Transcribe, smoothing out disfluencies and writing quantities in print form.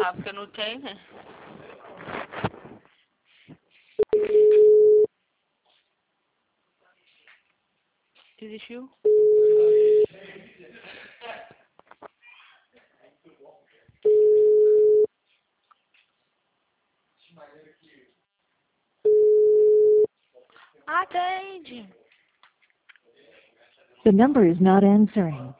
lá, porque não tem, né? Desistiu? Atende. The number is not answering.